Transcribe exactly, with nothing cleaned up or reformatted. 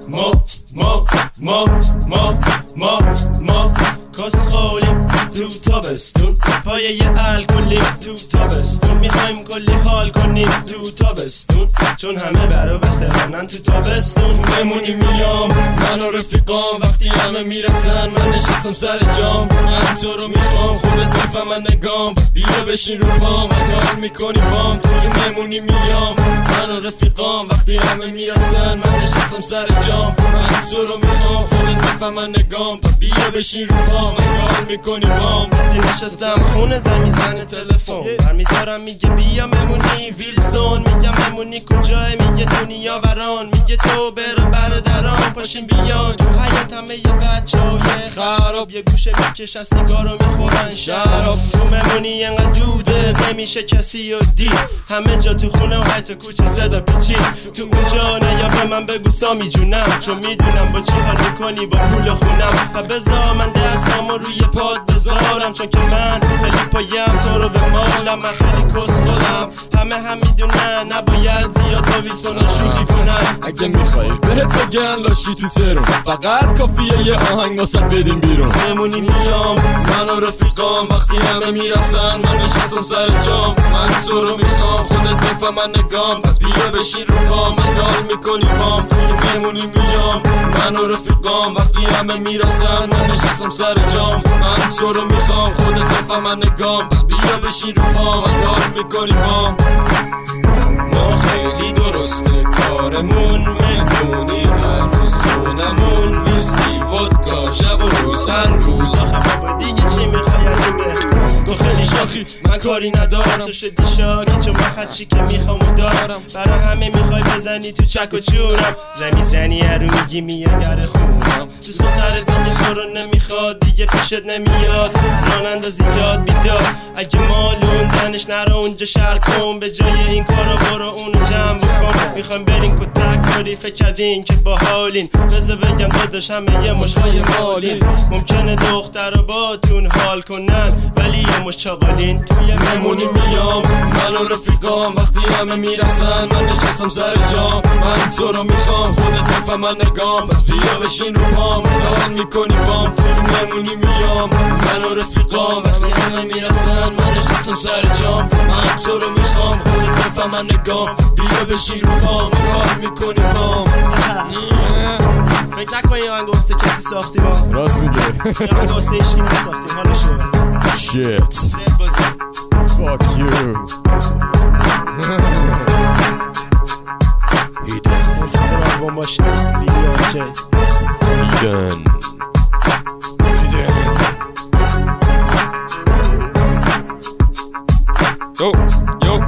ما ما ما ما ما ما کسخالیم تو تابستون پایه الکلیم تو تابستون میخوایم کلی حال کنیم تو تابستون چون همه برا بسترانن تو تابستون بمونی میام من و رفیقام وقتی همه میرسن من نشستم سر جام من تو رو میخوام خودت بفهمن نگام بیا بشین رو پام انگار میکنی بام تو که میمونی میام من و رفیقام وقتی همه میرسن من نشستم سر جام من تو رو میخوام خودت بفهمن نگام بیا بشین رو پام انگار میکنی بام وقتی نشستم خونه زنگ زن تلفن برمیدارم میگه بیا ممونی ویلسون میگم ممونی کجای میگه تو نیاوران میگه تو بر برادران پاشین بیان تو حیات همه یه بچهای خراب یه گوشه میکشن سیگارو میخورن شراب تو ممونی انقدر دوده نمیشه کسی و دید همه جا تو خونه و حتی کوچه صدا پیچید تو اونجا نیا به من بگو سامی جونم چون میدونم با چی حال میکنی با پول خونم پا بذار من دستامو روی پاد بذارم چون که من خیلی پایم تو رو به مالم من خیلی کسخلم همه هم میدونن نباید زیاد با ویلسون شوخی کنن اگه میخوایی بهت بگن لاشی تو ترون فقط کافیه یه آهنگ واسه بدیم بیرون بمونی میام من و رفیقام وقتی همه میرسن من نشستم سر جام من تو رو میخوام خودت بفهمن نگام پس بیا بشین رو پام انگار میکنی بام تو که بمونی میام من و رفیقام وقتی همه میرسن من نشستم سر جام من تو رو میخوام خودت بفهمن نگام پس بیا بشین رو پام انگار میکنی بام ما خیلی درسته کارمون مهمونی هر روز خونمون ویسکی ودکا شب و روز هر روز آخه بابا دیگه چی میخوای از این بهتر تو خیلی شاخی من کاری ندارم تو شدی شاکی چون من هر چی که میخوامو دارم برای همه میخوای بزنی تو چک و چونم زمی زنی هرو میگی میاد در خونم تو سوترت میگه تو رو نمیخواد دیگه پیشت نمیاد ران اندازی داد بیداد اگه مالون دنش نرو اونجا شر کن به جای این کارا برو اونو جمع بکن میخوایم برین کتک کاری فکر کردین که باحالین بذار بگم داداش همه یه مشهای مالین ممکنه دختر با تون حال کنن ولی یه مش چاقالین توی ممونی میام من و رفیقام وقتی همه میرسن من نشستم سر جام من تو رو میخوام خودت بفهمن نگام پس بیا بشین رو پام حال میکنی بام تو ممونی میام من و رفیقام وقتی همه میرسن من نشستم سر جام من تو رو میخوام خودت بفهمن نگام بیا بشین رو پام حال میکنی بام فکر نکنی آهنگ واسه کسی ساختیم ها راست میگه آهنگ واسه هیچکی نساختیم حالشو Shit. Fuck you. ایدن منتظر آلبوم باشید ویدیو جی ایدن ایدن Yo, yo